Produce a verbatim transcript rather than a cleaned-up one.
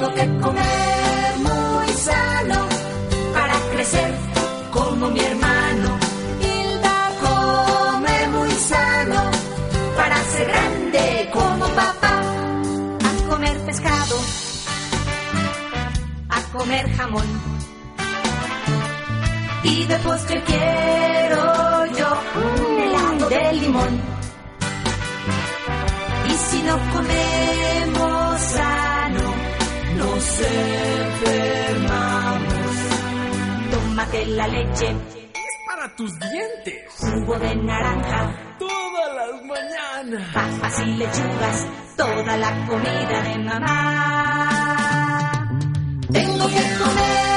Tengo que comer muy sano para crecer como mi hermano. Hilda come muy sano para ser grande como papá. A comer pescado, a comer jamón. Y de postre quiero yo un helado de limón. Y si no comemos sano, nos enfermamos. Tómate la leche, es para tus dientes. Jugo de naranja, todas las mañanas. Papas y lechugas, toda la comida de mamá. Tengo que comer